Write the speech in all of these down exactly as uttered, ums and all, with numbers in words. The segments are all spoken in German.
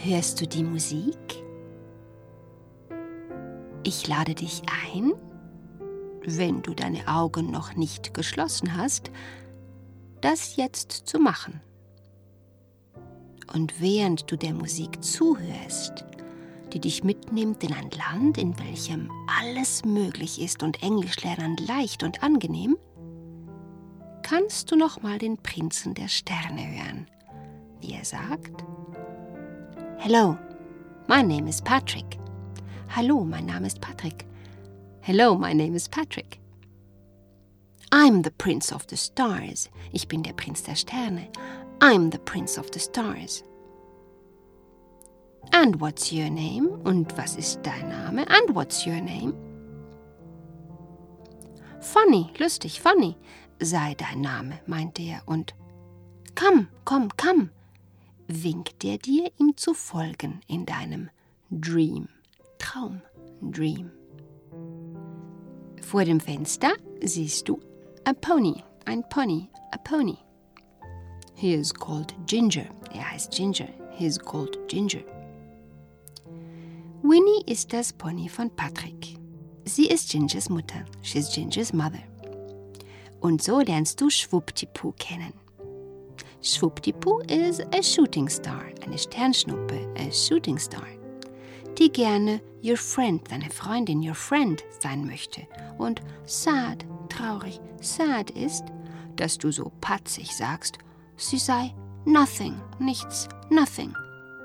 Hörst du die Musik? Ich lade dich ein, wenn du deine Augen noch nicht geschlossen hast, das jetzt zu machen. Und während du der Musik zuhörst, die dich mitnimmt in ein Land, in welchem alles möglich ist und Englisch lernen leicht und angenehm, kannst du noch mal den Prinzen der Sterne hören, wie er sagt: Hello, my name is Patrick. Hallo, mein Name ist Patrick. Hello, my name is Patrick. I'm the Prince of the Stars. Ich bin der Prinz der Sterne. I'm the Prince of the Stars. And what's your name? Und was ist dein Name? And what's your name? Funny, lustig, funny, sei dein Name, meinte er, und komm, komm, komm, winkt er dir, ihm zu folgen in deinem Dream, Traum, Dream. Vor dem Fenster siehst du a Pony, ein Pony, a Pony. He is called Ginger, er heißt Ginger, he is called Ginger. Winnie ist das Pony von Patrick. Sie ist Gingers Mutter, she's Gingers mother. Und so lernst du Schwuppdiwupp kennen. Schwuppdiwupp is a shooting star, eine Sternschnuppe, a shooting star, die gerne your friend, deine Freundin, your friend sein möchte. Und sad, traurig, sad ist, dass du so patzig sagst, sie sei nothing, nichts, nothing.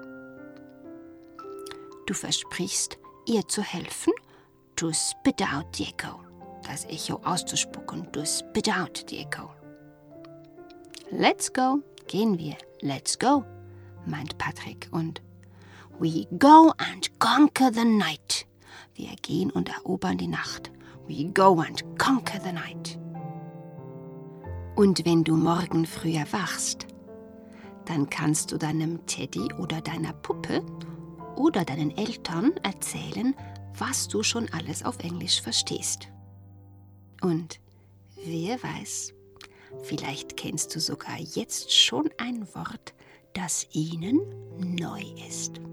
Du versprichst, ihr zu helfen, to spit out the echo, das Echo auszuspucken, to spit out the echo. Let's go, gehen wir, let's go, meint Patrick, und we go and conquer the night. Wir gehen und erobern die Nacht. We go and conquer the night. Und wenn du morgen früh erwachst, dann kannst du deinem Teddy oder deiner Puppe oder deinen Eltern erzählen, was du schon alles auf Englisch verstehst. Und wer weiß, vielleicht kennst du sogar jetzt schon ein Wort, das ihnen neu ist.